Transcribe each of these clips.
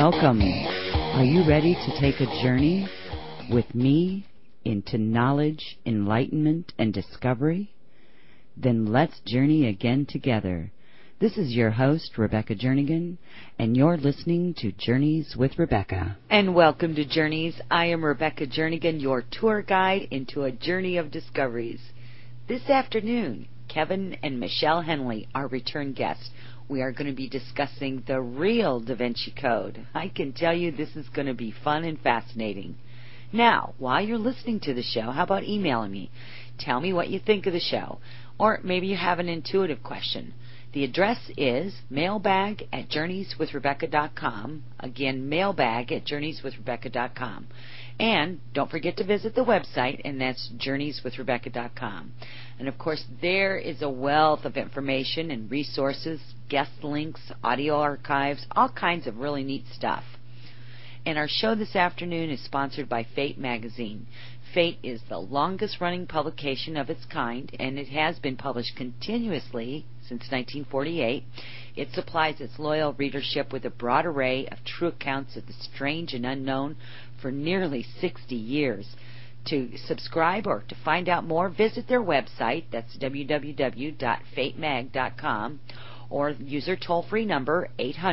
welcome. Are you ready to take a journey with me into knowledge, enlightenment, and discovery? Then let's journey again together. This is your host, Rebecca Jernigan, and you're listening to Journeys with Rebecca. And welcome to Journeys. I am Rebecca Jernigan, your tour guide into a journey of discoveries. This afternoon, Kevin and Michelle Henley, our return guests, we are going to be discussing the real Da Vinci Code. I can tell you this is going to be fun and fascinating. Now, while you're listening to the show, how about emailing me? Tell me what you think of the show. Or maybe you have an intuitive question. The address is mailbag@journeyswithrebecca.com. Again, mailbag@journeyswithrebecca.com. And don't forget to visit the website, and that's journeyswithrebecca.com. And, of course, there is a wealth of information and resources, guest links, audio archives, all kinds of really neat stuff. And our show this afternoon is sponsored by Fate Magazine. Fate is the longest-running publication of its kind, and it has been published continuously since 1948. It supplies its loyal readership with a broad array of true accounts of the strange and unknown for nearly 60 years. To subscribe or to find out more, visit their website. That's www.fatemag.com, or use their toll-free number,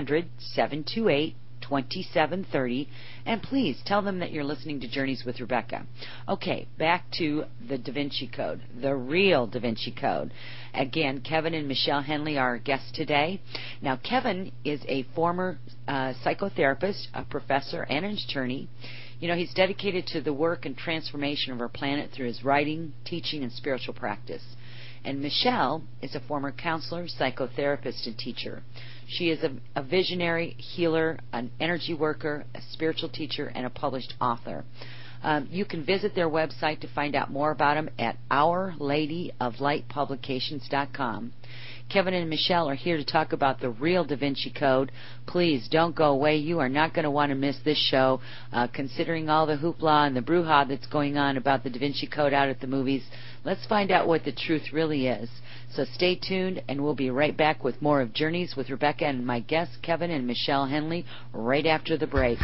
800-728-2730, and please tell them that you're listening to Journeys with Rebecca. Okay, back to the Da Vinci Code, the real Da Vinci Code. Again, Kevin and Michelle Henley are our guests today. Now, Kevin is a former psychotherapist, a professor, and an attorney. You know, he's dedicated to the work and transformation of our planet through his writing, teaching, and spiritual practice. And Michelle is a former counselor, psychotherapist, and teacher. She is a visionary healer, an energy worker, a spiritual teacher, and a published author. You can visit their website to find out more about them at OurLadyOfLightPublications.com. Kevin and Michelle are here to talk about the real Da Vinci Code. Please don't go away. You are not going to want to miss this show. Considering all the hoopla and the brouhaha that's going on about the Da Vinci Code out at the movies, let's find out what the truth really is. So stay tuned, and we'll be right back with more of Journeys with Rebecca and my guests, Kevin and Michelle Henley, right after the break.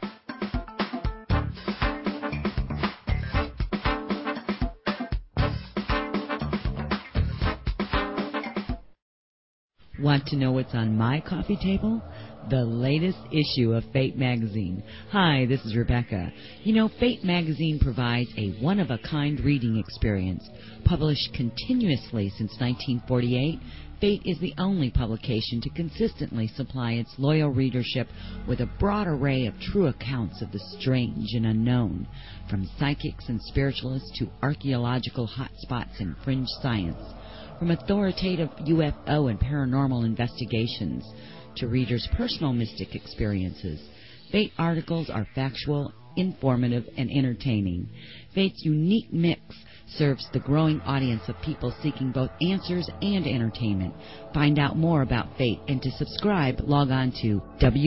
Want to know what's on my coffee table? The latest issue of Fate Magazine. Hi, this is Rebecca. You know, Fate Magazine provides a one-of-a-kind reading experience. Published continuously since 1948, Fate is the only publication to consistently supply its loyal readership with a broad array of true accounts of the strange and unknown, from psychics and spiritualists to archaeological hotspots and fringe science. From authoritative UFO and paranormal investigations to readers' personal mystic experiences, Fate articles are factual, informative, and entertaining. Fate's unique mix serves the growing audience of people seeking both answers and entertainment. Find out more about Fate, and to subscribe, log on to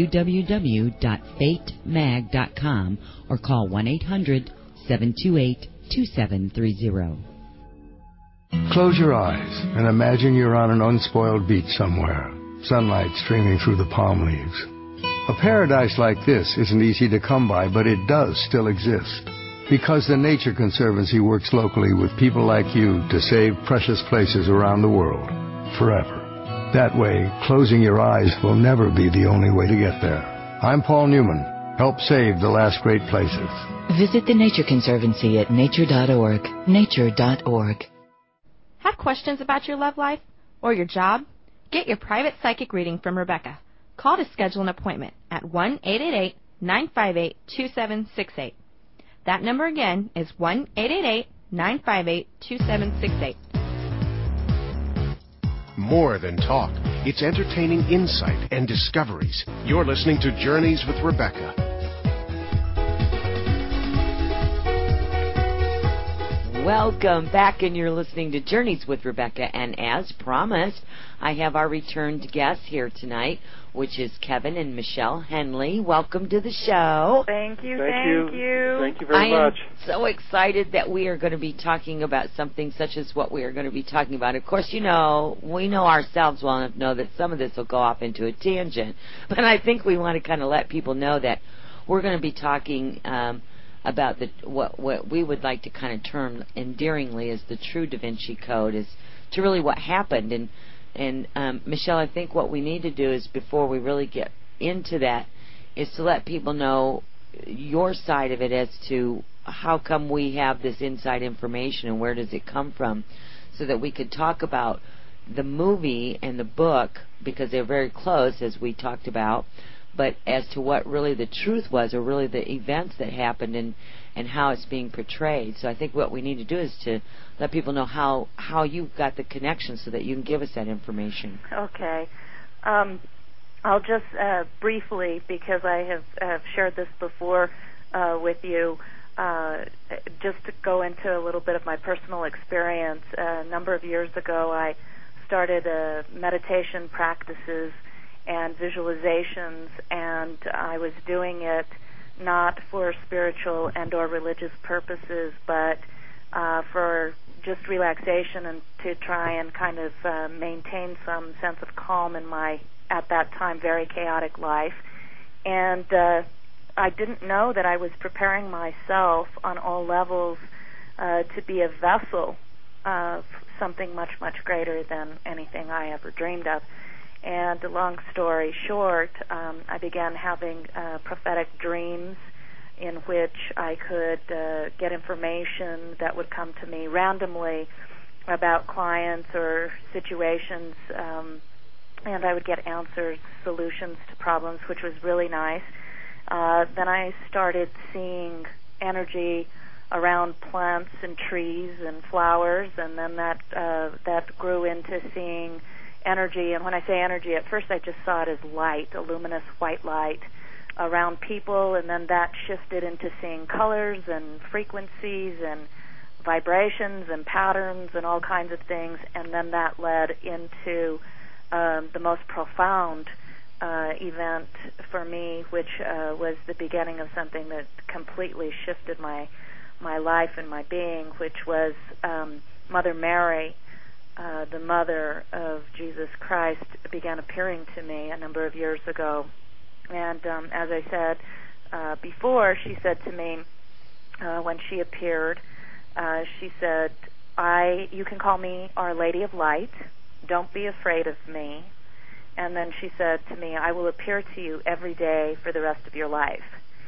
www.fatemag.com or call 1-800-728-2730. Close your eyes and imagine you're on an unspoiled beach somewhere, sunlight streaming through the palm leaves. A paradise like this isn't easy to come by, but it does still exist. Because the Nature Conservancy works locally with people like you to save precious places around the world, forever. That way, closing your eyes will never be the only way to get there. I'm Paul Newman. Help save the last great places. Visit the Nature Conservancy at nature.org. Nature.org. Have questions about your love life or your job? Get your private psychic reading from Rebecca. Call to schedule an appointment at 1-888-958-2768. That number again is 1-888-958-2768. More than talk, it's entertaining insight and discoveries. You're listening to Journeys with Rebecca. Welcome back, and you're listening to Journeys with Rebecca. And as promised, I have our returned guests here tonight, which is Kevin and Michelle Henley. Welcome to the show. Thank you. Thank you very much. I am so excited that we are going to be talking about something such as what we are going to be talking about. Of course, we know ourselves well enough to know that some of this will go off into a tangent, but I think we want to kind of let people know that we're going to be talking about what we would like to kind of term endearingly as the true Da Vinci Code, is to really what happened. And Michelle, I think what we need to do is, before we really get into that, is to let people know your side of it as to how come we have this inside information and where does it come from, so that we could talk about the movie and the book, because they're very close, as we talked about, but as to what really the truth was, or really the events that happened and how it's being portrayed. So I think what we need to do is to let people know how you got the connection, so that you can give us that information. Okay. I'll just briefly, because I have shared this before with you, just to go into a little bit of my personal experience. A number of years ago, I started meditation practices and visualizations, and I was doing it not for spiritual and or religious purposes, but for just relaxation and to try and kind of maintain some sense of calm in my, at that time, very chaotic life. And I didn't know that I was preparing myself on all levels to be a vessel of something much, much greater than anything I ever dreamed of. And long story short, I began having prophetic dreams in which I could get information that would come to me randomly about clients or situations, and I would get answers, solutions to problems, which was really nice. Then I started seeing energy around plants and trees and flowers, and then that grew into seeing energy. And when I say energy, at first I just saw it as light, a luminous white light around people, and then that shifted into seeing colors and frequencies and vibrations and patterns and all kinds of things, and then that led into the most profound event for me, which was the beginning of something that completely shifted my life and my being, which was Mother Mary, the mother of Jesus Christ, began appearing to me a number of years ago. And as I said before, she said to me when she appeared, she said, you can call me Our Lady of Light. Don't be afraid of me. And then she said to me, I will appear to you every day for the rest of your life.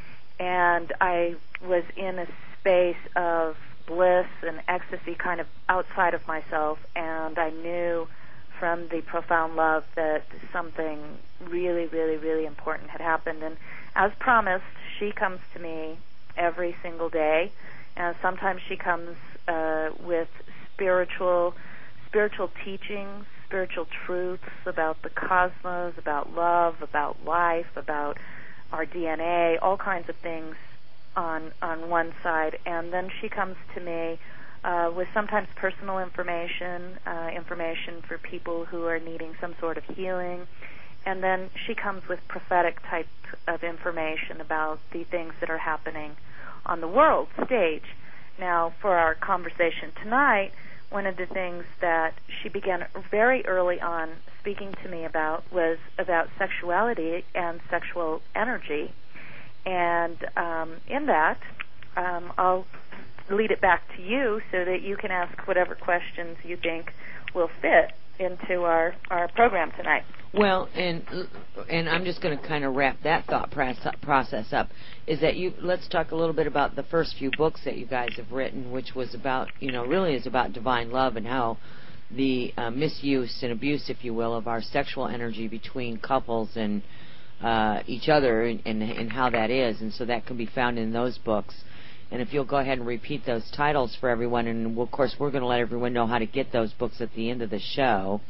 And I was in a space of bliss and ecstasy, kind of outside of myself, and I knew from the profound love that something really, really, really important had happened. And as promised, she comes to me every single day, and sometimes she comes with spiritual teachings, spiritual truths about the cosmos, about love, about life, about our DNA, all kinds of things on one side. And then she comes to me with sometimes personal information for people who are needing some sort of healing. And then she comes with prophetic type of information about the things that are happening on the world stage. Now, for our conversation tonight, one of the things that she began very early on speaking to me about was about sexuality and sexual energy. And in that, I'll lead it back to you so that you can ask whatever questions you think will fit into our program tonight. Well, and I'm just going to kind of wrap that thought process up, is that let's talk a little bit about the first few books that you guys have written, which was about, really is about divine love and how the misuse and abuse, if you will, of our sexual energy between couples and each other and how that is. And so that can be found in those books. And if you'll go ahead and repeat those titles for everyone, and of course we're going to let everyone know how to get those books at the end of the show.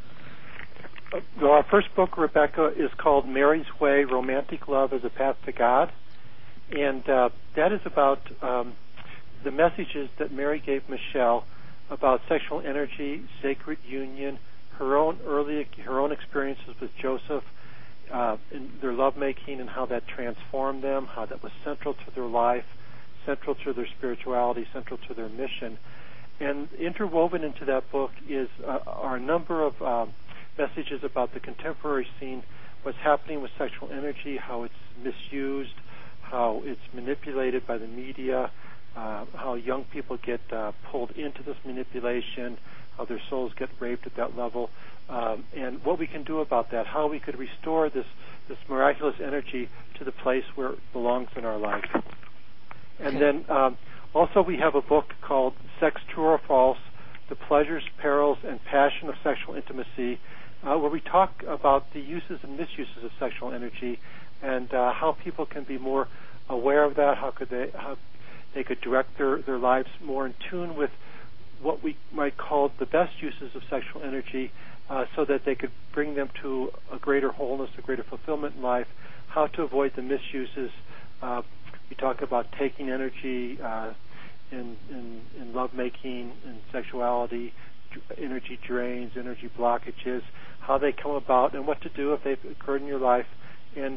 Well, our first book, Rebecca, is called Mary's Way, Romantic Love as a Path to God. And that is about the messages that Mary gave Michelle about sexual energy, sacred union, her own experiences with Joseph, in their lovemaking and how that transformed them, how that was central to their life, central to their spirituality, central to their mission. And interwoven into that book are a number of messages about the contemporary scene, what's happening with sexual energy, how it's misused, how it's manipulated by the media, how young people get pulled into this manipulation, how their souls get raped at that level, and what we can do about that, how we could restore this miraculous energy to the place where it belongs in our life. And then also we have a book called Sex, True or False, The Pleasures, Perils, and Passion of Sexual Intimacy, where we talk about the uses and misuses of sexual energy and how people can be more aware of that, how they could direct their lives more in tune with what we might call the best uses of sexual energy, so that they could bring them to a greater wholeness, a greater fulfillment in life, how to avoid the misuses. We talk about taking energy in lovemaking and sexuality, energy drains, energy blockages, how they come about, and what to do if they've occurred in your life. And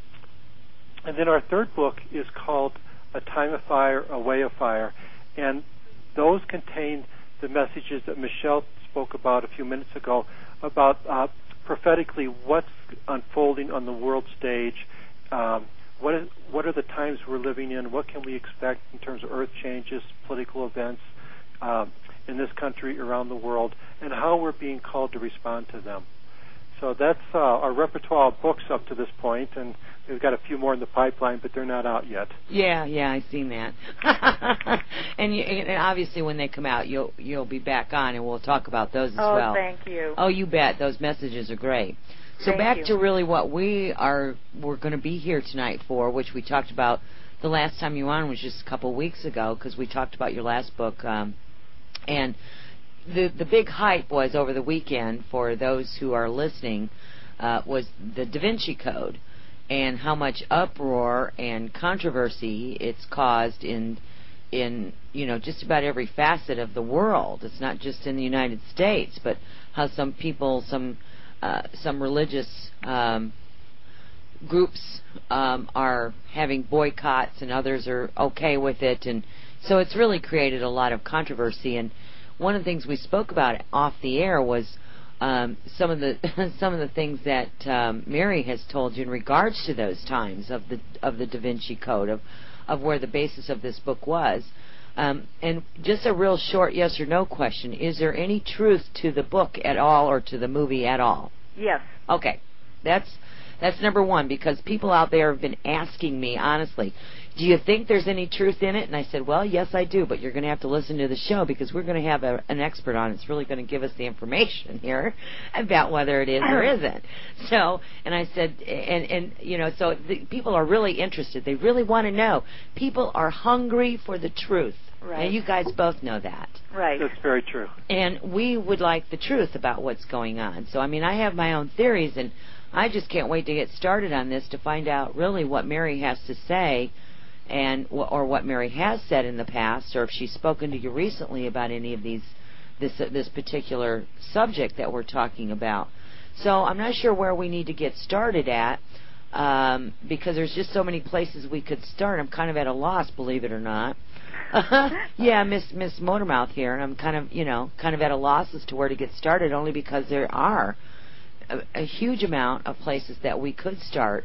then our third book is called A Time of Fire, A Way of Fire. And those contain the messages that Michelle spoke about a few minutes ago about prophetically what's unfolding on the world stage, what are the times we're living in, what can we expect in terms of earth changes, political events in this country, around the world, and how we're being called to respond to them. So that's our repertoire of books up to this point, and we've got a few more in the pipeline, but they're not out yet. Yeah, I've seen that. and obviously when they come out, you'll be back on, and we'll talk about those as well. Oh, thank you. Oh, you bet. Those messages are great. So Thank back you. to really what we're going to be here tonight for, which we talked about the last time you were on was just a couple of weeks ago, because we talked about your last book, and the big hype was over the weekend for those who are listening was the Da Vinci Code and how much uproar and controversy it's caused in just about every facet of the world. It's not just in the United States, but how some people, some religious groups are having boycotts and others are okay with it, and so it's really created a lot of controversy. And one of the things we spoke about off the air was some of the things that Mary has told you in regards to those times of the Da Vinci Code, of where the basis of this book was. And just a real short yes or no question: is there any truth to the book at all, or to the movie at all? Yes. Okay, that's number one, because people out there have been asking me honestly, do you think there's any truth in it? And I said, well, yes, I do, but you're going to have to listen to the show, because we're going to have an expert on. It's really going to give us the information here about whether it is or isn't. So, and I said, so the people are really interested. They really want to know. People are hungry for the truth. Right. And you guys both know that. Right. That's very true. And we would like the truth about what's going on. So, I have my own theories, and I just can't wait to get started on this to find out really what Mary has to say, or what Mary has said in the past, or if she's spoken to you recently about any of this particular subject that we're talking about. So I'm not sure where we need to get started at, because there's just so many places we could start. I'm kind of at a loss, believe it or not. Yeah, Miss Motormouth here, and I'm kind of at a loss as to where to get started, only because there are a huge amount of places that we could start.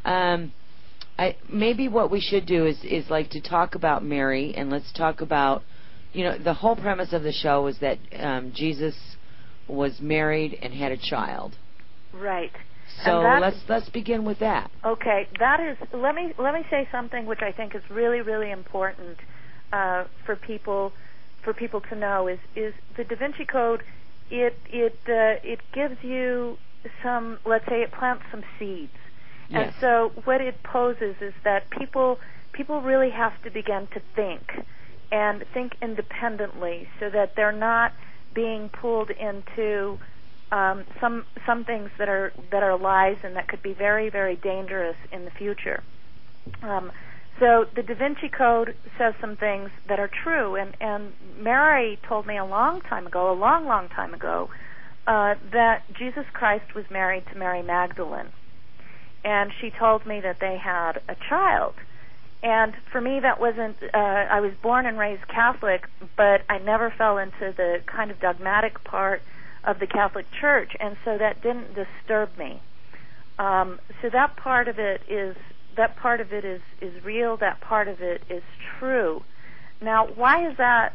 Maybe what we should do is like to talk about Mary, and let's talk about, the whole premise of the show is that Jesus was married and had a child. Right. So let's begin with that. Okay, that is. Let me say something which I think is really, really important for people to know is the Da Vinci Code. It gives you some, let's say, it plants some seeds. Yes. And so what it poses is that people really have to begin to think independently, so that they're not being pulled into some things that are lies and that could be very, very dangerous in the future. So the Da Vinci Code says some things that are true, and Mary told me a long, long time ago, that Jesus Christ was married to Mary Magdalene. And she told me that they had a child. And for me, that wasn't, I was born and raised Catholic, but I never fell into the kind of dogmatic part of the Catholic Church, and so that didn't disturb me. So that part of it is real, that part of it is true. Now, why is that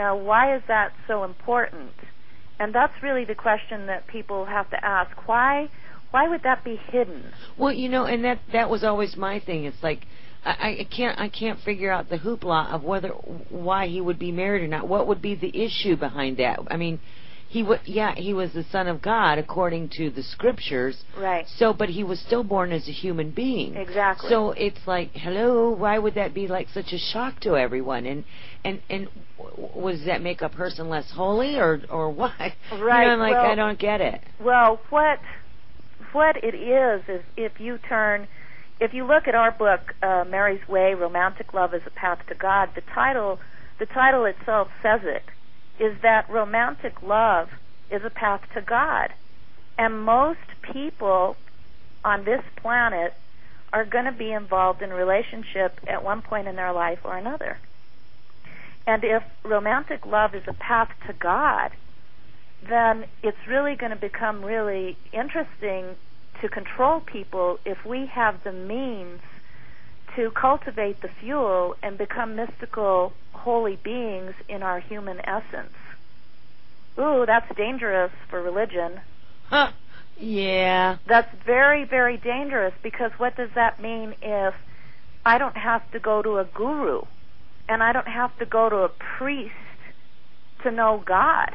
so important? And that's really the question that people have to ask. Why would that be hidden? Well, and that was always my thing. It's like I can't figure out the hoopla of why he would be married or not. What would be the issue behind that? I mean, he was the Son of God according to the Scriptures. Right. So, but he was still born as a human being. Exactly. So it's like, hello, why would that be like such a shock to everyone? And was that make a person less holy or why? Right. I'm like, I don't get it. Well, what it is if you look at our book, Mary's Way, Romantic Love as a Path to God, the title itself says it, is that romantic love is a path to God. And most people on this planet are going to be involved in a relationship at one point in their life or another. And if romantic love is a path to God, then it's really going to become really interesting to control people if we have the means to cultivate the fuel and become mystical, holy beings in our human essence. Ooh, that's dangerous for religion. Huh. Yeah. That's very, very dangerous, because what does that mean if I don't have to go to a guru and I don't have to go to a priest to know God?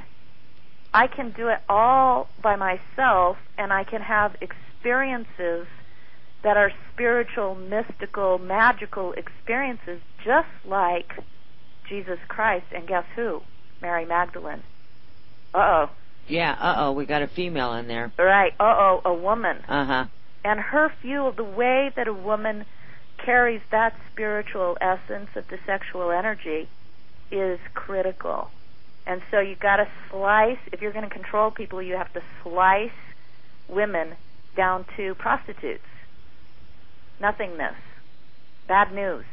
I can do it all by myself, and I can have experiences that are spiritual, mystical, magical experiences, just like Jesus Christ. And guess who? Mary Magdalene. Uh-oh. Yeah, we got a female in there. Right, a woman. Uh-huh. And her fuel, the way that a woman carries that spiritual essence of the sexual energy is critical. And so you've got to slice, if you're going to control people, you have to slice women down to prostitutes. Nothingness. Bad news.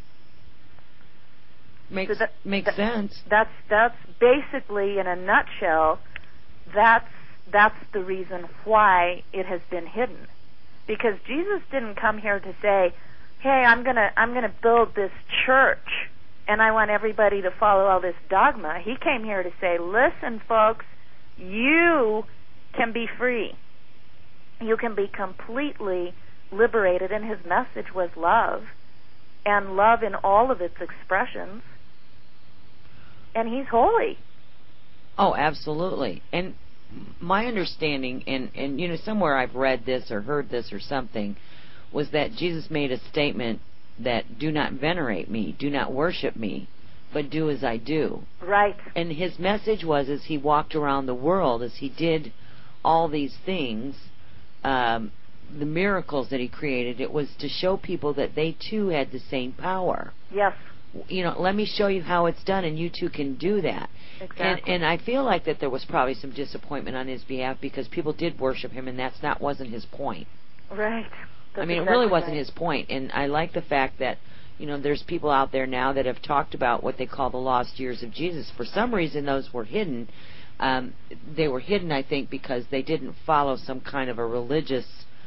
Makes sense. That's basically, in a nutshell, that's the reason why it has been hidden. Because Jesus didn't come here to say, hey, I'm gonna build this church and I want everybody to follow all this dogma. He came here to say, listen, folks, you can be free. You can be completely liberated, and his message was love, and love in all of its expressions. And he's holy. Oh, absolutely. And my understanding, and somewhere I've read this or heard this or something, was that Jesus made a statement that do not venerate me, do not worship me, but do as I do. Right. And his message was, as he walked around the world, as he did all these things, the miracles that he created, it was to show people that they too had the same power. Yes. Let me show you how it's done, and you too can do that. Exactly. And I feel like that there was probably some disappointment on his behalf, because people did worship him, and wasn't his point. Right. That's it really wasn't his point. And I like the fact that, there's people out there now that have talked about what they call the lost years of Jesus. For some reason, those were hidden. They were hidden, I think, because they didn't follow some kind of a religious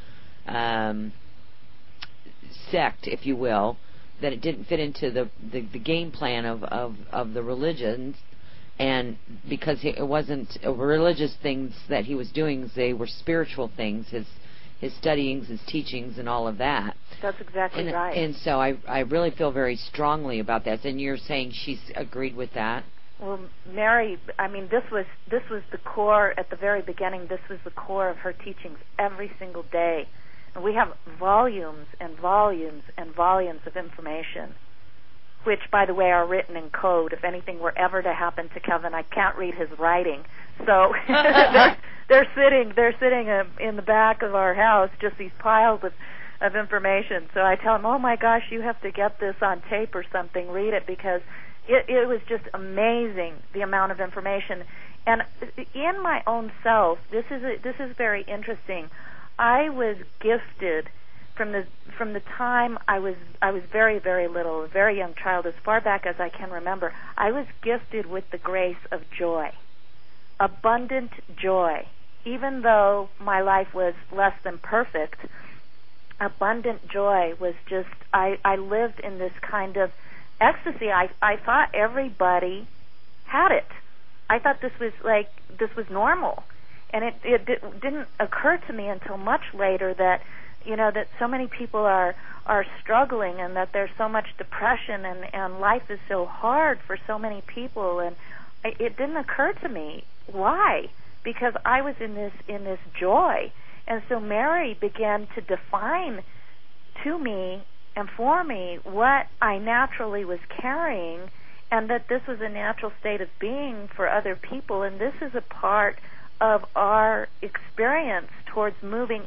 sect, if you will, that it didn't fit into the game plan of the religions. And because it wasn't religious things that he was doing, they were spiritual things, his studyings, his teachings, and all of that. That's exactly right. And so I really feel very strongly about that. And you're saying she's agreed with that? Well, Mary, this was the core at the very beginning. This was the core of her teachings every single day. And we have volumes and volumes and volumes of information, which, by the way, are written in code. If anything were ever to happen to Kevin, I can't read his writing. So they're sitting in the back of our house, just these piles of information. So I tell him, oh my gosh, you have to get this on tape or something, read it, because it was just amazing, the amount of information. And in my own self, this is very interesting. I was gifted from the time I was very, very little, a very young child, as far back as I can remember. I was gifted with the grace of joy, abundant joy. Even though my life was less than perfect, abundant joy was just, I lived in this kind of ecstasy. I thought everybody had it. I thought this was normal. And it didn't occur to me until much later that, that so many people are struggling, and that there's so much depression, and life is so hard for so many people. And it didn't occur to me. Why? Because I was in this joy. And so Mary began to define to me and for me what I naturally was carrying, and that this was a natural state of being for other people. And this is a part of our experience towards moving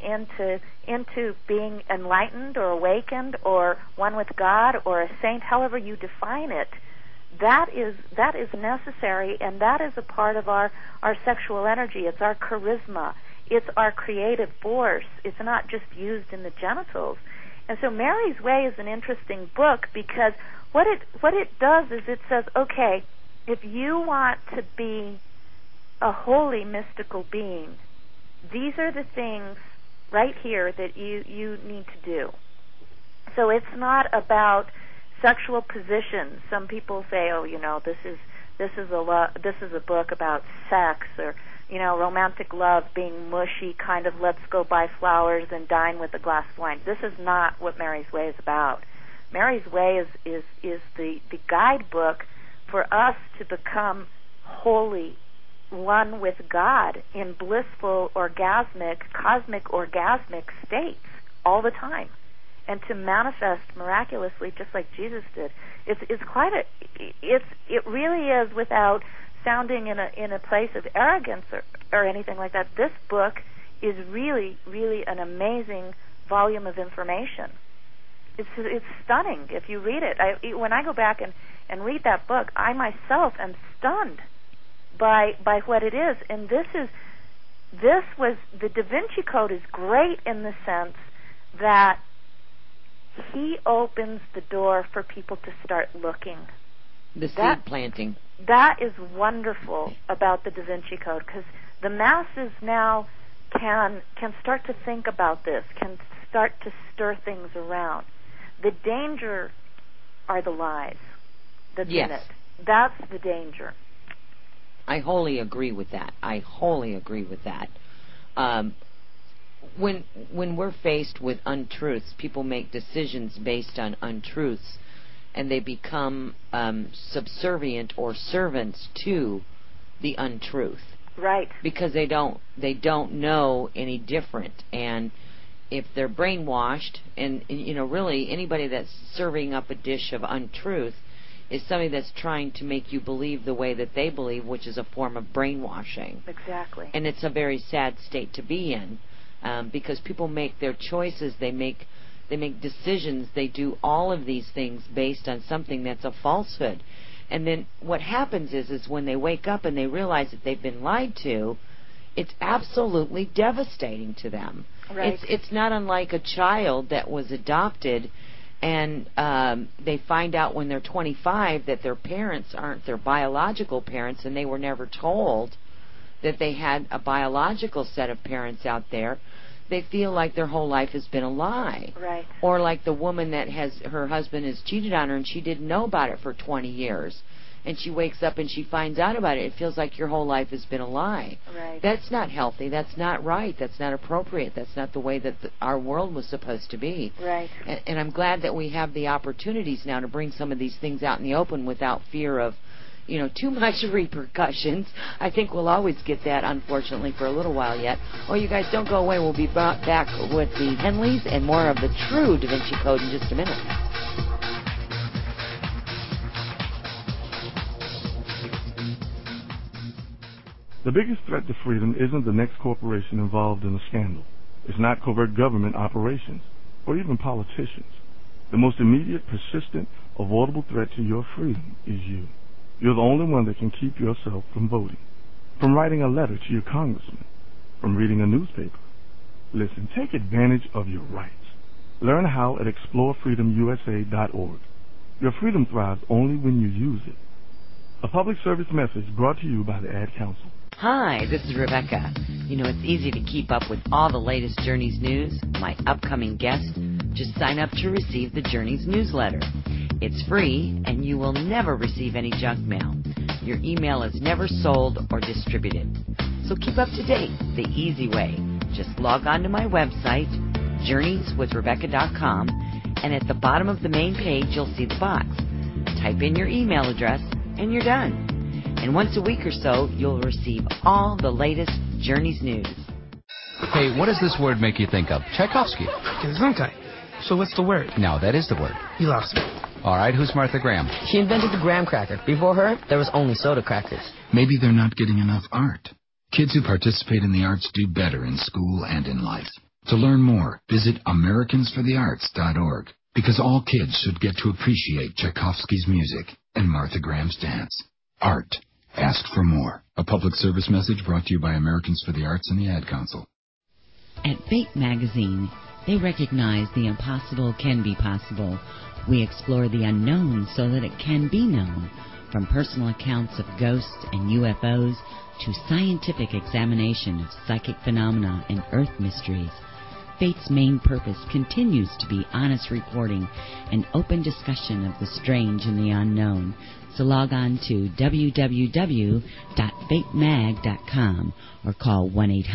into being enlightened or awakened or one with God or a saint, however you define it. That is necessary, and that is a part of our sexual energy. It's our charisma. It's our creative force. It's not just used in the genitals. And so Mary's Way is an interesting book, because what it does is it says, okay, if you want to be a holy mystical being, these are the things right here that you need to do. So it's not about sexual positions. Some people say, oh, this is a book about sex, or romantic love being mushy, kind of let's go buy flowers and dine with a glass of wine. This is not what Mary's Way is about. Mary's Way is the guidebook for us to become holy, one with God, in blissful, cosmic orgasmic states all the time, and to manifest miraculously just like Jesus did. It really is, without sounding in a place of arrogance or anything like that. This book is really, really an amazing volume of information. It's stunning if you read it. When I go back and read that book, I myself am stunned by what it is. And the Da Vinci Code is great in the sense that he opens the door for people to start looking. The seed planting. That is wonderful about the Da Vinci Code, because the masses now can start to think about this, can start to stir things around. The danger are the lies that's in it. That's the danger. I wholly agree with that. When we're faced with untruths, people make decisions based on untruths, and they become subservient or servants to the untruth. Right. Because they don't know any different. And if they're brainwashed, and really anybody that's serving up a dish of untruth is somebody that's trying to make you believe the way that they believe, which is a form of brainwashing. Exactly. And it's a very sad state to be in, because people make their choices, they make decisions, they do all of these things based on something that's a falsehood. And then what happens is when they wake up and they realize that they've been lied to, it's absolutely devastating to them. Right. It's not unlike a child that was adopted, and they find out when they're 25 that their parents aren't their biological parents, and they were never told that they had a biological set of parents out there. They feel like their whole life has been a lie. Right. Or like the woman that her husband has cheated on her and she didn't know about it for 20 years. And she wakes up and she finds out about it. It feels like your whole life has been a lie. Right. That's not healthy. That's not right. That's not appropriate. That's not the way that our world was supposed to be. Right. And I'm glad that we have the opportunities now to bring some of these things out in the open without fear of too much repercussions. I think we'll always get that, unfortunately, for a little while yet. Oh, you guys don't go away. We'll be back with the Henleys and more of the true Da Vinci Code in just a minute. The biggest threat to freedom isn't the next corporation involved in a scandal. It's not covert government operations. or even politicians. The most immediate, persistent, avoidable threat to your freedom is you. You're the only one that can keep yourself from voting, from writing a letter to your congressman, from reading a newspaper. Listen, take advantage of your rights. Learn how at explorefreedomusa.org. Your freedom thrives only when you use it. A public service message brought to you by the Ad Council. Hi, this is Rebecca. You know, it's easy to keep up with all the latest Journeys news, my upcoming guests. Just sign up to receive the Journeys newsletter. It's free, and you will never receive any junk mail. Your email is never sold or distributed. So keep up to date the easy way. Just log on to my website, journeyswithrebecca.com, and at the bottom of the main page, you'll see the box. Type in your email address, and you're done. And once a week or so, you'll receive all the latest Journeys news. Hey, what does this word make you think of? Tchaikovsky. Gesundheit. So what's the word? No, that is the word. You lost me. All right, who's Martha Graham? She invented the graham cracker. Before her, there was only soda crackers. Maybe they're not getting enough art. Kids who participate in the arts do better in school and in life. To learn more, visit AmericansForTheArts.org, because all kids should get to appreciate Tchaikovsky's music and Martha Graham's dance. Art. Ask for more. A public service message brought to you by Americans for the Arts and the Ad Council. At Fate Magazine, they recognize the impossible can be possible. We explore the unknown so that it can be known, from personal accounts of ghosts and UFOs to scientific examination of psychic phenomena and earth mysteries. Fate's main purpose continues to be honest reporting and open discussion of the strange and the unknown. So log on to www.fatemag.com or call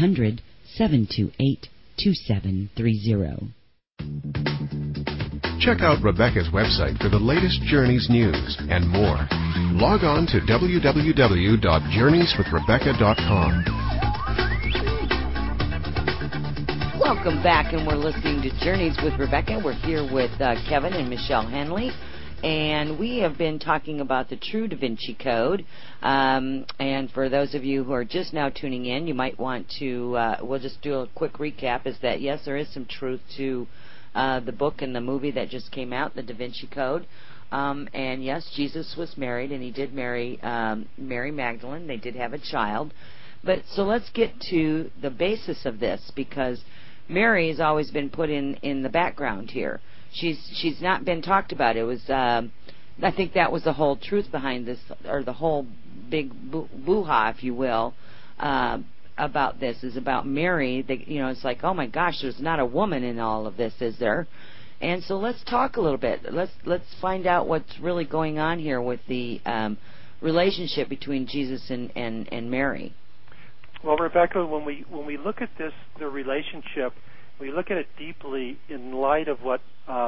1-800-728-2730. Check out Rebecca's website for the latest Journeys news and more. Log on to www.journeyswithrebecca.com. Welcome back, and we're listening to Journeys with Rebecca. We're here with Kevin and Michelle Henley, and we have been talking about the true Da Vinci Code. And for those of you who are just now tuning in, you might want to, we'll just do a quick recap, is that, yes, there is some truth to the book and the movie that just came out, the Da Vinci Code. And yes, Jesus was married, and he did marry Mary Magdalene. They did have a child. But so let's get to the basis of this, because Mary has always been put in the background here. She's not been talked about. It was I think that was the whole truth behind this, or the whole big boo-ha, if you will, about this, is about Mary. It's like, oh my gosh, there's not a woman in all of this, is there? And so let's talk a little bit. Let's find out what's really going on here with the relationship between Jesus and Mary. Well, Rebecca, when we look at this, the relationship, we look at it deeply in light of what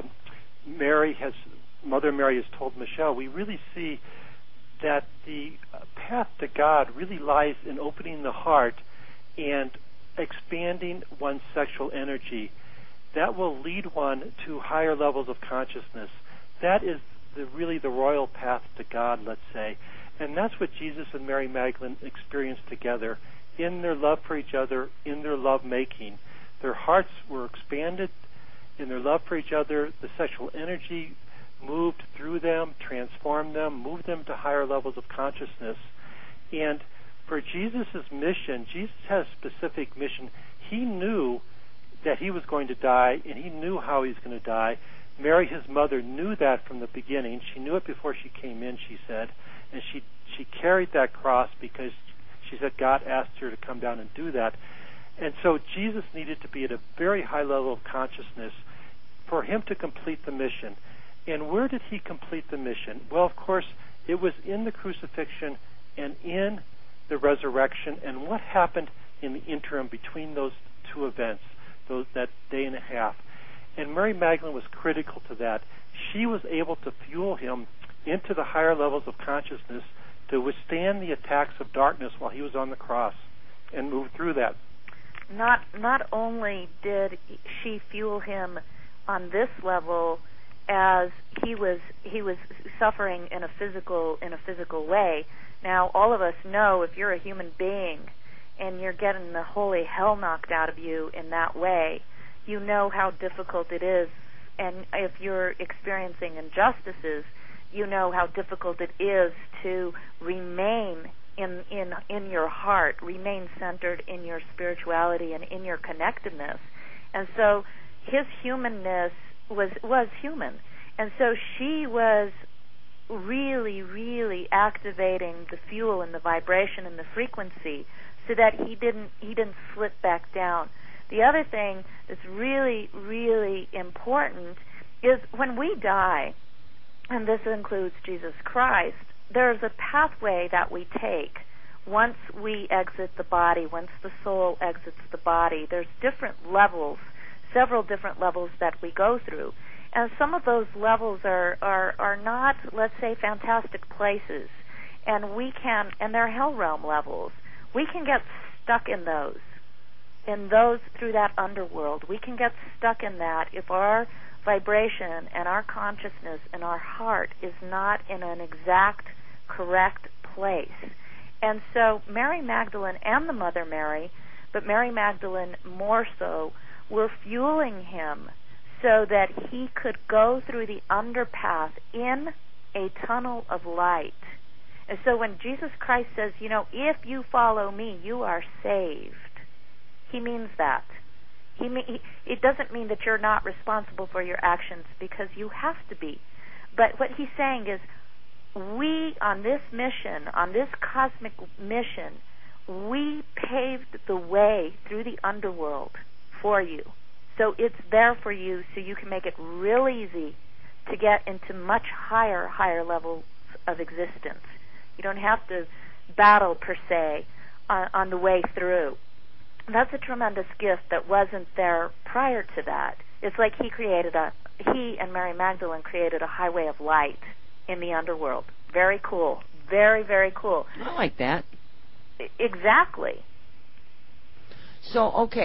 Mother Mary has told Michelle. We really see that the path to God really lies in opening the heart and expanding one's sexual energy. That will lead one to higher levels of consciousness. That is really the royal path to God, let's say. And that's what Jesus and Mary Magdalene experienced together in their love for each other, in their love-making. Their hearts were expanded in their love for each other. The sexual energy moved through them, transformed them, moved them to higher levels of consciousness. And for Jesus' mission, Jesus has a specific mission. He knew that he was going to die, and he knew how he was going to die. Mary, his mother, knew that from the beginning. She knew it before she came in, she said, and she carried that cross because she said God asked her to come down and do that. And so Jesus needed to be at a very high level of consciousness for him to complete the mission. And where did he complete the mission? Well, of course, it was in the crucifixion and in the resurrection. And what happened in the interim between those two events, that day and a half? And Mary Magdalene was critical to that. She was able to fuel him into the higher levels of consciousness to withstand the attacks of darkness while he was on the cross and move through that. Not only did she fuel him on this level, as he was suffering in a physical way. Now, all of us know if you're a human being and you're getting the holy hell knocked out of you in that way, you know how difficult it is. And if you're experiencing injustices, you know how difficult it is to remain in your heart, remain centered in your spirituality and in your connectedness. And so his humanness was human. And so she was really, really activating the fuel and the vibration and the frequency so that he didn't slip back down. The other thing that's really, really important is when we die, and this includes Jesus Christ, there's a pathway that we take once we exit the body, once the soul exits the body. There's different levels, several different levels that we go through. And some of those levels are not, let's say, fantastic places. And they're hell realm levels. We can get stuck in those through that underworld. We can get stuck in that if our vibration and our consciousness and our heart is not in an exact, correct place. And so Mary Magdalene and the Mother Mary, but Mary Magdalene more so, were fueling him so that he could go through the underpath in a tunnel of light. And so when Jesus Christ says, if you follow me, you are saved, he means that. It doesn't mean that you're not responsible for your actions, because you have to be. But what he's saying is, we, on this mission, on this cosmic mission, we paved the way through the underworld for you. So it's there for you, so you can make it real easy to get into much higher levels of existence. You don't have to battle, per se, on the way through. That's a tremendous gift that wasn't there prior to that. It's like he and Mary Magdalene created a highway of light in the underworld. Very cool. Very, very cool. I like that. Exactly. So,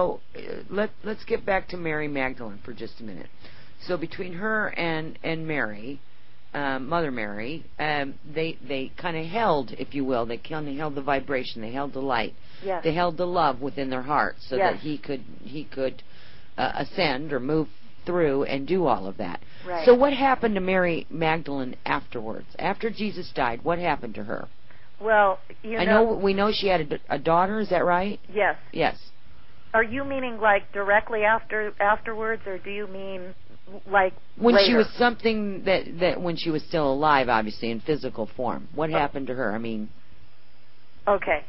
let's get back to Mary Magdalene for just a minute. So between her and Mary, Mother Mary, they kind of held, if you will, they kind of held the vibration, they held the light, yes. They held the love within their hearts, so yes. that he could ascend or move through and do all of that. Right. So what happened to Mary Magdalene afterwards? After Jesus died, what happened to her? Well, we know she had a daughter. Is that right? Yes. Yes. Are you meaning like directly afterwards, or do you mean like when later? She was something that when she was still alive, obviously in physical form? What happened to her? Okay.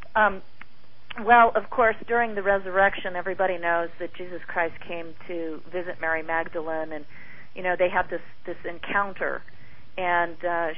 Well, of course, during the resurrection, everybody knows that Jesus Christ came to visit Mary Magdalene, and they had this encounter, and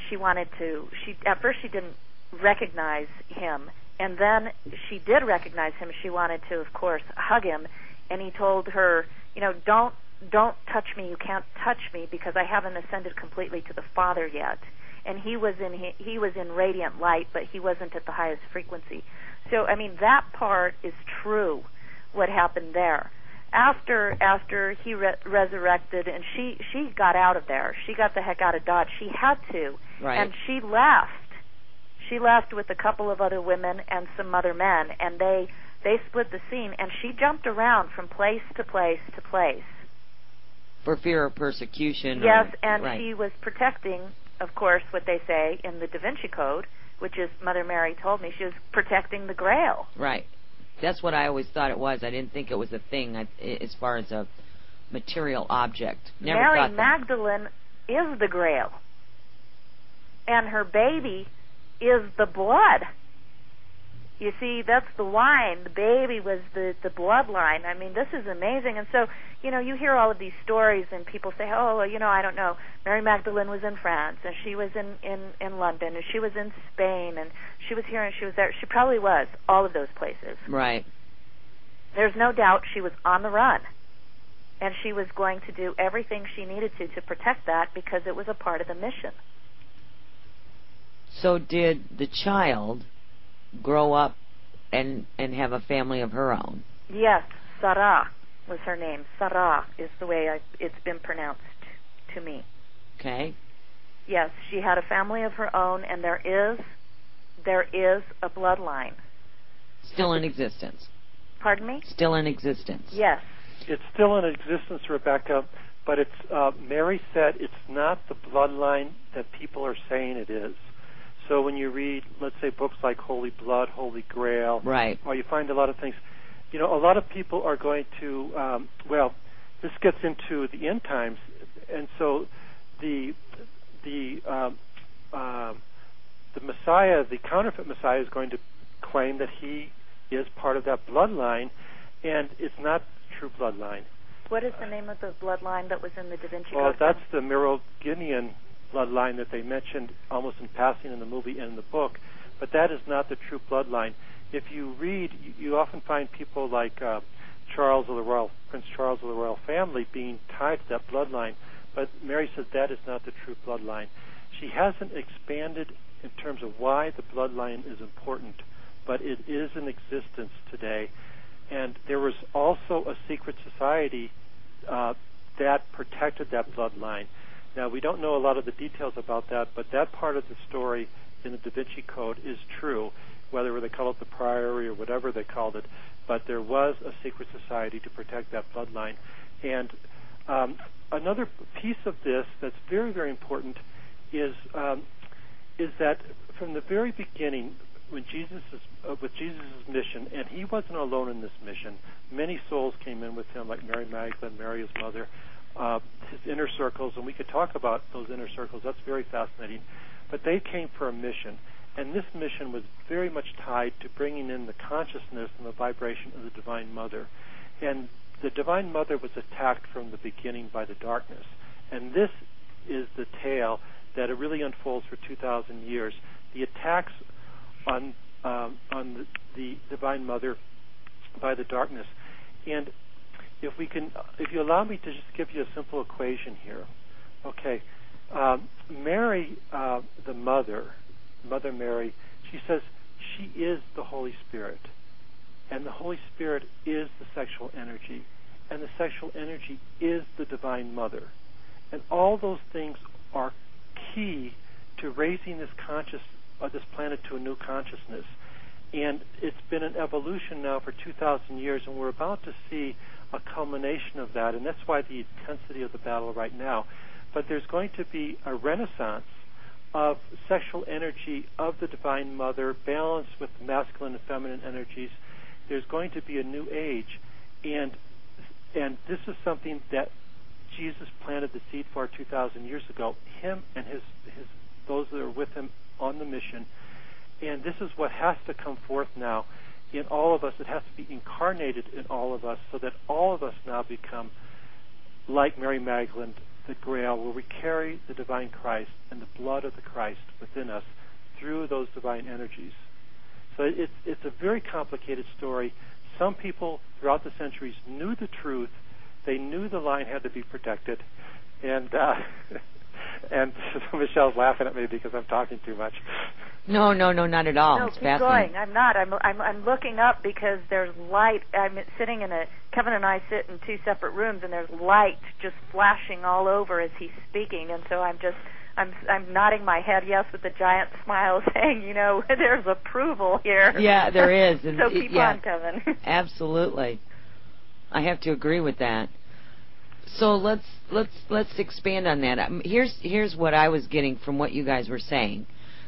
at first she didn't recognize him, and then she did recognize him. She wanted to, of course, hug him, and he told her, don't touch me. You can't touch me because I haven't ascended completely to the Father yet. And he was in radiant light, but he wasn't at the highest frequency. So that part is true. What happened there? After he resurrected, and she got out of there. She got the heck out of Dodge. She had to, right. And she left. She left with a couple of other women and some other men, and they split the scene. And she jumped around from place to place to place for fear of persecution. Yes, and right. She was protecting, of course, what they say in the Da Vinci Code, which is Mother Mary told me, she was protecting the Grail. Right. That's what I always thought it was. I didn't think it was a thing as far as a material object. Never Mary thought that. Magdalene is the Grail. And her baby is the blood. You see, that's the line. The baby was the bloodline. This is amazing. And so, you hear all of these stories, and people say, I don't know. Mary Magdalene was in France, and she was in London, and she was in Spain, and she was here, and she was there. She probably was all of those places. Right. There's no doubt she was on the run, and she was going to do everything she needed to protect that, because it was a part of the mission. So did the child grow up and have a family of her own? Yes, Sarah was her name. Sarah is the way it's been pronounced to me. Okay. Yes, she had a family of her own, and there is a bloodline. Still in existence. Pardon me? Still in existence. Yes. It's still in existence, Rebecca, but it's Mary said it's not the bloodline that people are saying it is. So when you read, let's say, books like Holy Blood, Holy Grail, right, or you find a lot of things, a lot of people are going to, this gets into the end times, and so the Messiah, the counterfeit Messiah, is going to claim that he is part of that bloodline, and it's not true bloodline. What is the name of the bloodline that was in the Da Vinci Code? Well, that's the Merovingian bloodline that they mentioned almost in passing in the movie and in the book, but that is not the true bloodline. If you read, you often find people like Prince Charles of the Royal Family being tied to that bloodline, but Mary says that is not the true bloodline. She hasn't expanded in terms of why the bloodline is important, but it is in existence today. And there was also a secret society that protected that bloodline. Now, we don't know a lot of the details about that, but that part of the story in the Da Vinci Code is true, whether they call it the Priory or whatever they called it. But there was a secret society to protect that bloodline. And another piece of this that's very, very important is that from the very beginning, when with Jesus' mission, and he wasn't alone in this mission. Many souls came in with him, like Mary Magdalene, Mary, his mother, his inner circles, and we could talk about those inner circles. That's very fascinating. But they came for a mission, and this mission was very much tied to bringing in the consciousness and the vibration of the Divine Mother. And the Divine Mother was attacked from the beginning by the darkness. And this is the tale that it really unfolds for 2,000 years. The attacks on the Divine Mother by the darkness. And if you allow me to just give you a simple equation here. Okay, Mary, the Mother Mary, she says she is the Holy Spirit. And the Holy Spirit is the sexual energy. And the sexual energy is the Divine Mother. And all those things are key to raising this planet to a new consciousness. And it's been an evolution now for 2,000 years, and we're about to see a culmination of that, and that's why the intensity of the battle right now. But there's going to be a renaissance of sexual energy of the Divine Mother, balanced with masculine and feminine energies. There's going to be a new age, and this is something that Jesus planted the seed for 2,000 years ago. Him and his those that are with him on the mission, and this is what has to come forth now in all of us. It has to be incarnated in all of us, so that all of us now become like Mary Magdalene, the Grail, where we carry the divine Christ and the blood of the Christ within us through those divine energies. So it's a very complicated story. Some people throughout the centuries knew the truth. They knew the line had to be protected, and Michelle's laughing at me because I'm talking too much. No, not at all. No, it's keep going. I'm not. I'm looking up because there's light. I'm sitting Kevin and I sit in two separate rooms, and there's light just flashing all over as he's speaking, and so I'm nodding my head yes with a giant smile, saying, there's approval here. Yeah, there is. And so keep on, Kevin. Absolutely. I have to agree with that. So let's expand on that. Here's what I was getting from what you guys were saying,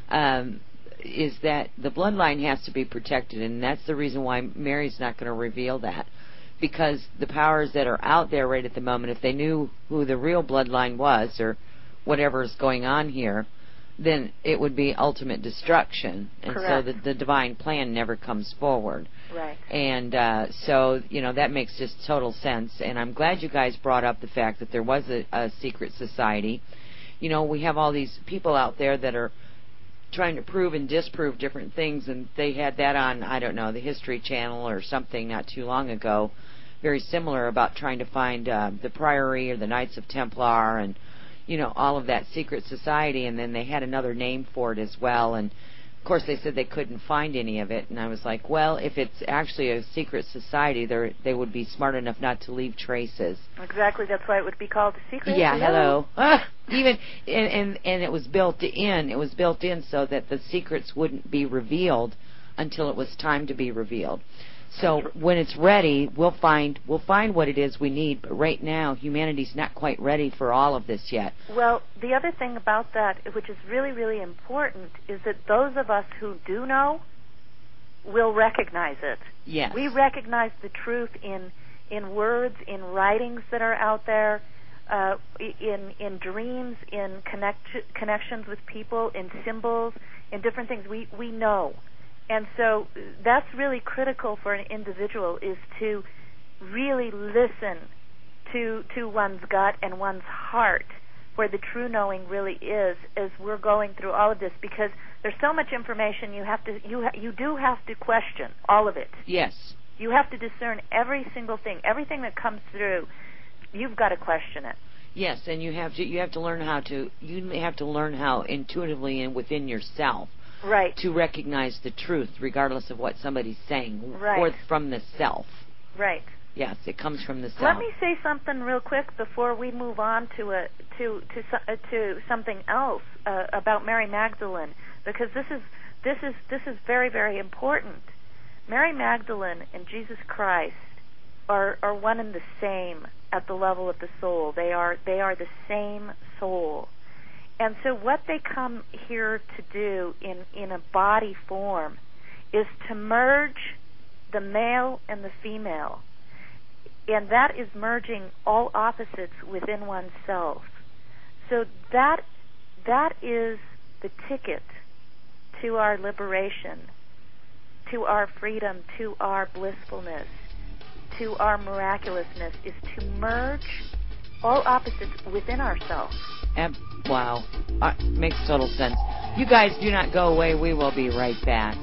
is that the bloodline has to be protected, and that's the reason why Mary's not going to reveal that, because the powers that are out there right at the moment, if they knew who the real bloodline was or whatever is going on here, then it would be ultimate destruction, and Correct. so the divine plan never comes forward. Right. And so that makes just total sense. And I'm glad you guys brought up the fact that there was a secret society. We have all these people out there that are trying to prove and disprove different things, and they had that on, I don't know, the History Channel or something not too long ago, very similar, about trying to find the Priory or the Knights of Templar and all of that secret society, and then they had another name for it as well, and of course they said they couldn't find any of it, and I was like, well, if it's actually a secret society, they would be smart enough not to leave traces. Exactly, that's why it would be called a secret. Yeah, hello. Even and it was built in. It was built in so that the secrets wouldn't be revealed until it was time to be revealed. So when it's ready, we'll find what it is we need. But right now, humanity's not quite ready for all of this yet. Well, the other thing about that, which is really, really important, is that those of us who do know will recognize it. Yes. We recognize the truth in words, in writings that are out there, in dreams, in connections with people, in symbols, in different things. We know. And so that's really critical for an individual, is to really listen to one's gut and one's heart, where the true knowing really is, as we're going through all of this, because there's so much information you do have to question all of it. Yes. You have to discern every single thing, everything that comes through. You've got to question it. Yes, and you have to learn how intuitively and within yourself, right, to recognize the truth, regardless of what somebody's saying, right, or from the self. Right. Yes, it comes from the self. Let me say something real quick before we move on to something else about Mary Magdalene, because this is very, very important. Mary Magdalene and Jesus Christ are one and the same at the level of the soul. They are the same soul. And so what they come here to do in a body form is to merge the male and the female. And that is merging all opposites within oneself. So that is the ticket to our liberation, to our freedom, to our blissfulness, to our miraculousness, is to merge all opposites within ourselves. Wow. Makes total sense. You guys do not go away. We will be right back.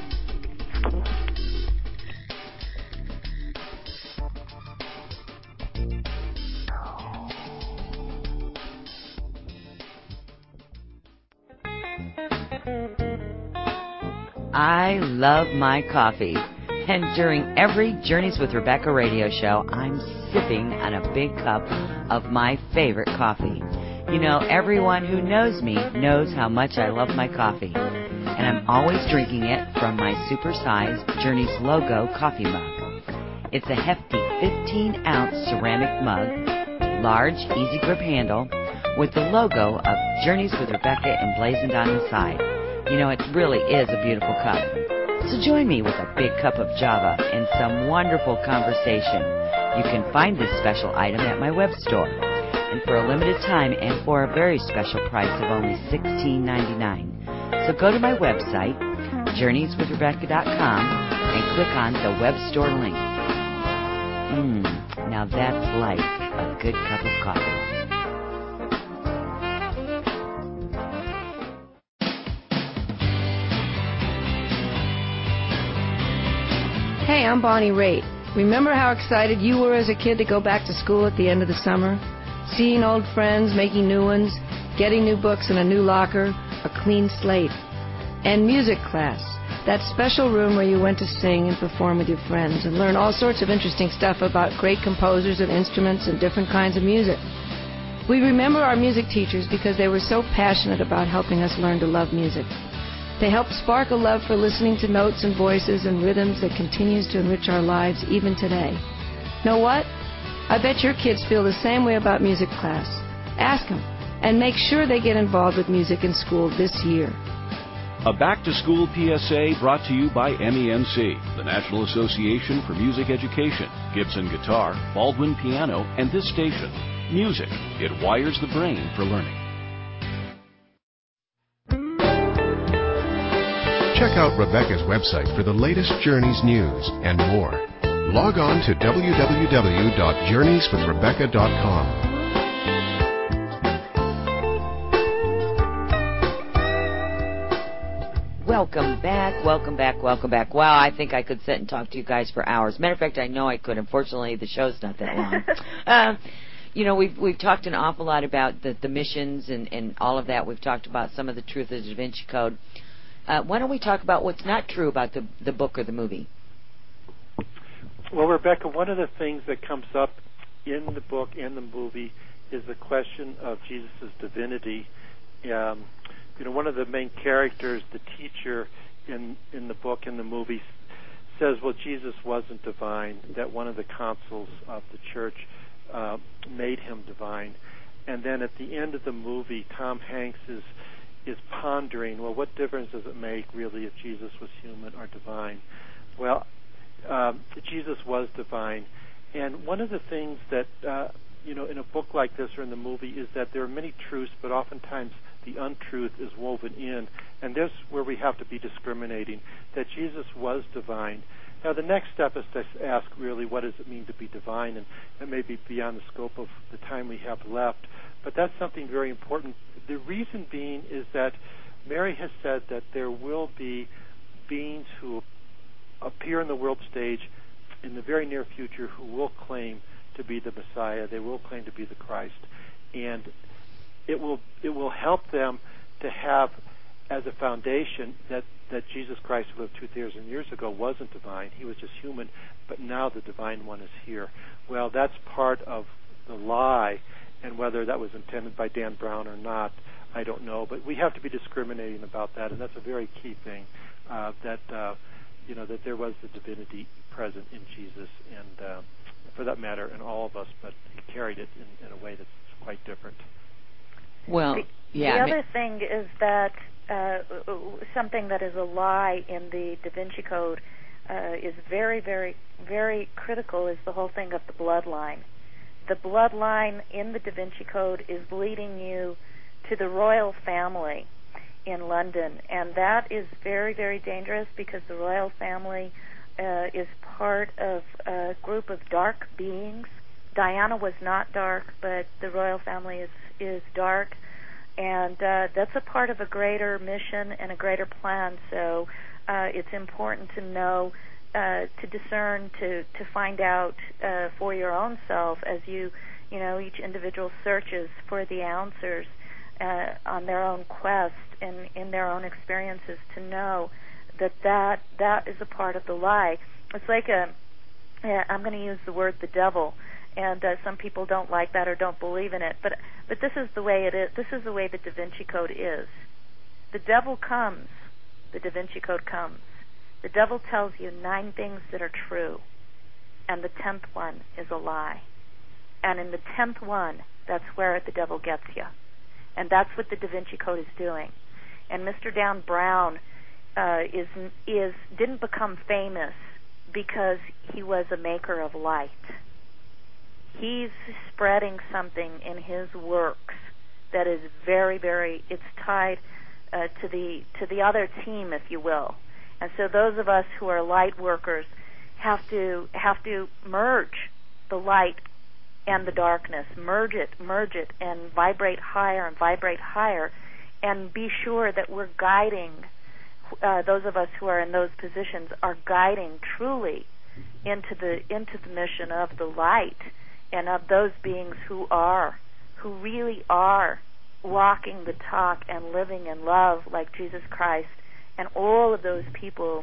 I love my coffee. And during every Journeys with Rebecca radio show, I'm sipping on a big cup of my favorite coffee. You know, everyone who knows me knows how much I love my coffee. And I'm always drinking it from my supersized Journeys logo coffee mug. It's a hefty 15-ounce ceramic mug, large, easy grip handle, with the logo of Journeys with Rebecca emblazoned on the side. You know, it really is a beautiful cup. So join me with a big cup of Java and some wonderful conversation. You can find this special item at my web store. And for a limited time and for a very special price of only $16.99. So go to my website, journeyswithrebecca.com, and click on the web store link. Now that's like a good cup of coffee. Hey, I'm Bonnie Raitt. Remember how excited you were as a kid to go back to school at the end of the summer? Seeing old friends, making new ones, getting new books in a new locker, a clean slate. And music class, that special room where you went to sing and perform with your friends and learn all sorts of interesting stuff about great composers and instruments and different kinds of music. We remember our music teachers because they were so passionate about helping us learn to love music. They helped spark a love for listening to notes and voices and rhythms that continues to enrich our lives even today. Know what? I bet your kids feel the same way about music class. Ask them, and make sure they get involved with music in school this year. A back-to-school PSA brought to you by MEMC, the National Association for Music Education, Gibson Guitar, Baldwin Piano, and this station. Music. It wires the brain for learning. Check out Rebecca's website for the latest Journeys news and more. Log on to www.journeyswithrebecca.com. Welcome back, welcome back, welcome back. Wow, I think I could sit and talk to you guys for hours. Matter of fact, I know I could. Unfortunately, the show's not that long. You know, we've talked an awful lot about the missions and all of that. We've talked about some of the truth of the Da Vinci Code. Why don't we talk about what's not true about the book or the movie? Well, Rebecca, one of the things that comes up in the book and the movie is the question of Jesus' divinity. You know, one of the main characters, the teacher in the book and the movie, says, well, Jesus wasn't divine, that one of the councils of the church made him divine. And then at the end of the movie, Tom Hanks is pondering, well, what difference does it make, really, if Jesus was human or divine? Well, Jesus was divine. And one of the things that, in a book like this or in the movie is that there are many truths, but oftentimes the untruth is woven in. And this is where we have to be discriminating, that Jesus was divine. Now, the next step is to ask, really, what does it mean to be divine? And that may be beyond the scope of the time we have left. But that's something very important. The reason being is that Mary has said that there will be beings who appear on the world stage in the very near future who will claim to be the Messiah. They will claim to be the Christ. And it will help them to have as a foundation that Jesus Christ, who lived 2,000 years ago, wasn't divine. He was just human, but now the divine one is here. Well, that's part of the lie, and whether that was intended by Dan Brown or not, I don't know. But we have to be discriminating about that, and that's a very key thing, that there was the divinity present in Jesus, and for that matter, in all of us, but he carried it in a way that's quite different. Well, the other thing is that something that is a lie in the Da Vinci Code is very, very, very critical is the whole thing of the bloodline. The bloodline in the Da Vinci Code is leading you to the royal family in London, and that is very, very dangerous because the royal family is part of a group of dark beings. Diana was not dark, but the royal family is dark. And that's a part of a greater mission and a greater plan. So it's important to know, to discern, to find out for your own self as each individual searches for the answers on their own quest and in their own experiences, to know that is a part of the lie. It's like I'm going to use the word the devil. And some people don't like that or don't believe in it. But this is the way it is. This is the way the Da Vinci Code is. The devil comes. The Da Vinci Code comes. The devil tells you 9 things that are true, and the 10th one is a lie. And in the 10th one, that's where the devil gets you. And that's what the Da Vinci Code is doing. And Mr. Dan Brown didn't become famous because he was a maker of light. He's spreading something in his works that is very, very, it's tied to the other team, if you will. And so those of us who are light workers have to merge the light and the darkness, merge it, and vibrate higher, and be sure that we're guiding, those of us who are in those positions are guiding truly into the mission of the light, and of those beings who really are walking the talk and living in love like Jesus Christ, and all of those people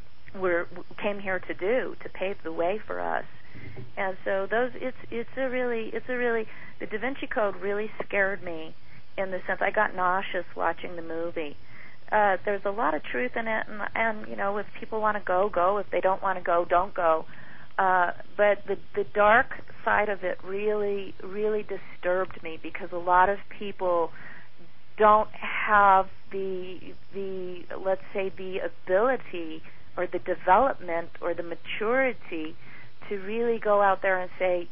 came here to pave the way for us. And so it's a really the Da Vinci Code really scared me in the sense I got nauseous watching the movie. There's a lot of truth in it, and if people want to go. If they don't want to go, don't go. But the dark side of it really, really disturbed me because a lot of people don't have the let's say the ability or the development or the maturity to really go out there and say,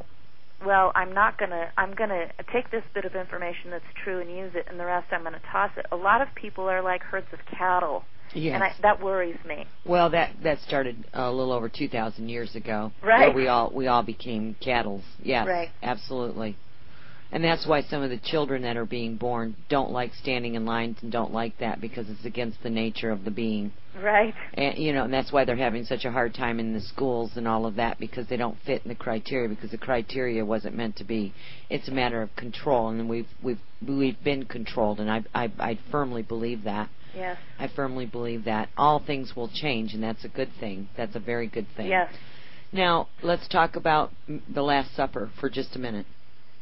well, I'm gonna take this bit of information that's true and use it, and the rest I'm gonna toss it. A lot of people are like herds of cattle. Yes. And that worries me. Well, that started a little over 2,000 years ago. Right. Where we all became cattle. Yes. Right. Absolutely. And that's why some of the children that are being born don't like standing in lines and don't like that because it's against the nature of the being. Right. And and that's why they're having such a hard time in the schools and all of that because they don't fit in the criteria because the criteria wasn't meant to be. It's a matter of control, and we've been controlled, and I firmly believe that. Yes. I firmly believe that. All things will change, and that's a good thing. That's a very good thing. Yes. Now, let's talk about the Last Supper for just a minute.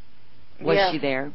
Was she there?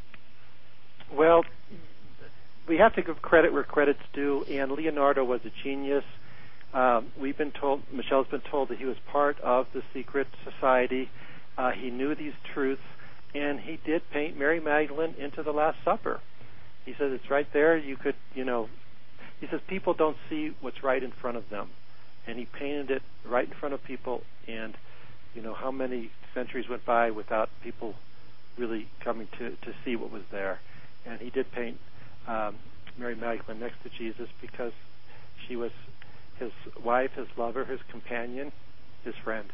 Well, we have to give credit where credit's due, and Leonardo was a genius. we've been told, Michelle's been told that he was part of the secret society. He knew these truths, and he did paint Mary Magdalene into the Last Supper. He says it's right there. You could, he says people don't see what's right in front of them, and he painted it right in front of people. And how many centuries went by without people really coming to see what was there? And he did paint Mary Magdalene next to Jesus because she was his wife, his lover, his companion, his friend.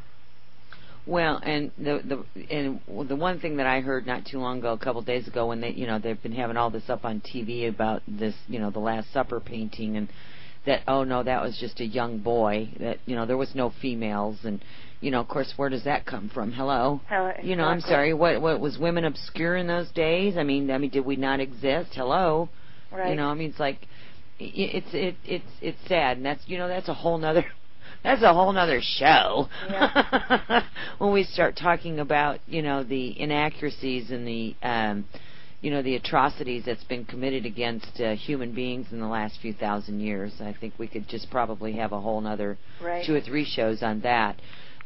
Well, and the one thing that I heard not too long ago, a couple of days ago, when they've been having all this up on TV about this, the Last Supper painting, and that that was just a young boy, that there was no females, and of course, where does that come from? Hello, exactly. I'm sorry, what was women obscure in those days? I mean, did we not exist? Hello, right? It's like it's sad, and that's a whole nother. That's a whole nother show. Yeah. When we start talking about, the inaccuracies and the, the atrocities that's been committed against human beings in the last few thousand years, I think we could just probably have a whole nother 2 or 3 shows on that.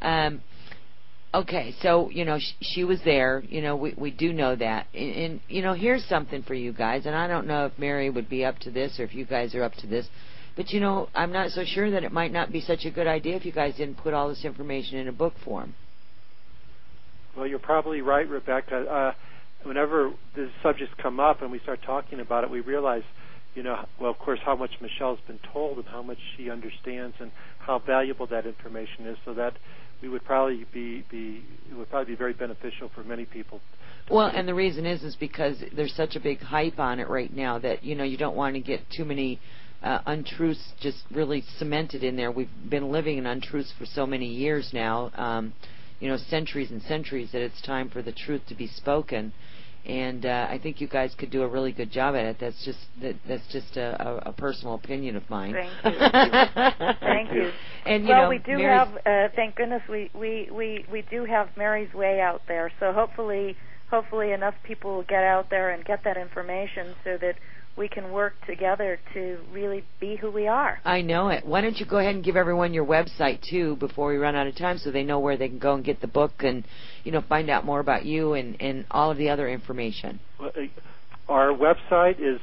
Okay, so, she was there. We do know that. And, here's something for you guys, and I don't know if Mary would be up to this or if you guys are up to this. But, I'm not so sure that it might not be such a good idea if you guys didn't put all this information in a book form. Well, you're probably right, Rebecca. Whenever the subjects come up and we start talking about it, we realize, of course, how much Michelle's been told and how much she understands and how valuable that information is, so that we would probably be very beneficial for many people. Well, and the reason is because there's such a big hype on it right now that, you don't want to get too many untruths just really cemented in there. We've been living in untruths for so many years now, centuries and centuries, that it's time for the truth to be spoken. And I think you guys could do a really good job at it. That's just a personal opinion of mine. Thank you. Thank you. And we do have. Thank goodness we do have Mary's Way out there. So hopefully enough people will get out there and get that information so that we can work together to really be who we are. I know it. Why don't you go ahead and give everyone your website, too, before we run out of time, so they know where they can go and get the book and, find out more about you and all of the other information. Our website is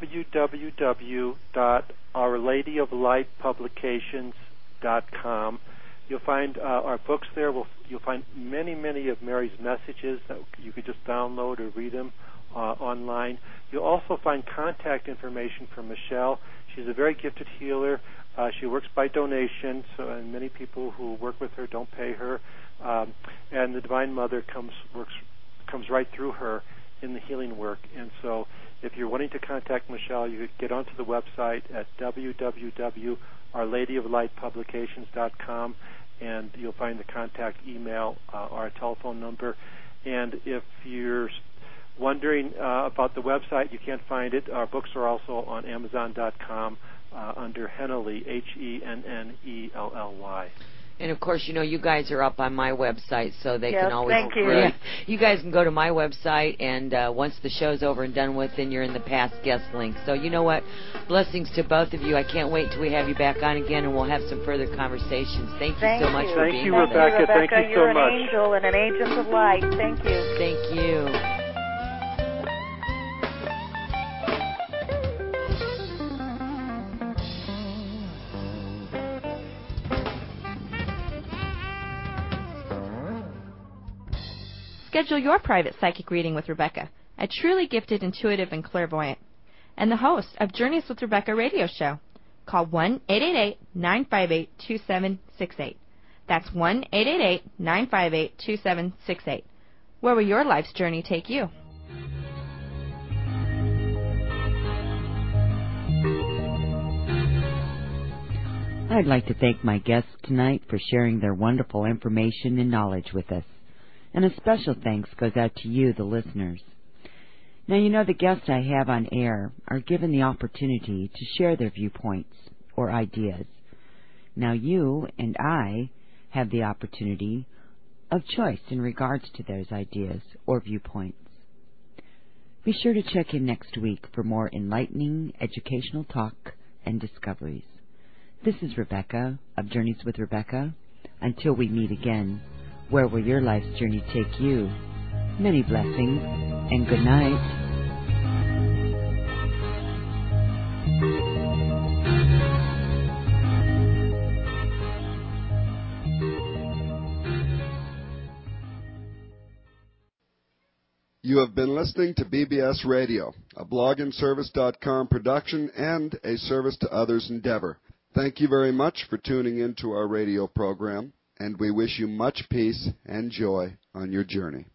www.ourladyoflightpublications.com. You'll find our books there. You'll find many of Mary's messages that you could just download or read them online. You'll also find contact information from Michelle. She's a very gifted healer. She works by donation, and many people who work with her don't pay her. And the Divine Mother comes right through her in the healing work. And so if you're wanting to contact Michelle, you could get onto the website at www.ourladyoflightpublications.com, and you'll find the contact email or a telephone number. And if you're wondering about the website, you can't find it. Our books are also on Amazon.com under Hennelly, Hennelly. And, of course, you guys are up on my website, so they can always... Thank you. Yeah, you guys can go to my website, and once the show's over and done with, then you're in the past guest link. So, you know what? Blessings to both of you. I can't wait till we have you back on again, and we'll have some further conversations. Thank you so much for being here. Thank you, Rebecca. Thank you so much. You're an angel and an agent of light. Thank you. Thank you. Schedule your private psychic reading with Rebecca, a truly gifted, intuitive, and clairvoyant, and the host of Journeys with Rebecca radio show. Call 1-888-958-2768. That's 1-888-958-2768. Where will your life's journey take you? I'd like to thank my guests tonight for sharing their wonderful information and knowledge with us. And a special thanks goes out to you, the listeners. Now, the guests I have on air are given the opportunity to share their viewpoints or ideas. Now, you and I have the opportunity of choice in regards to those ideas or viewpoints. Be sure to check in next week for more enlightening, educational talk and discoveries. This is Rebecca of Journeys with Rebecca. Until we meet again, where will your life's journey take you? Many blessings and good night. You have been listening to BBS Radio, a blogandservice.com production and a service to others endeavor. Thank you very much for tuning in to our radio program, and we wish you much peace and joy on your journey.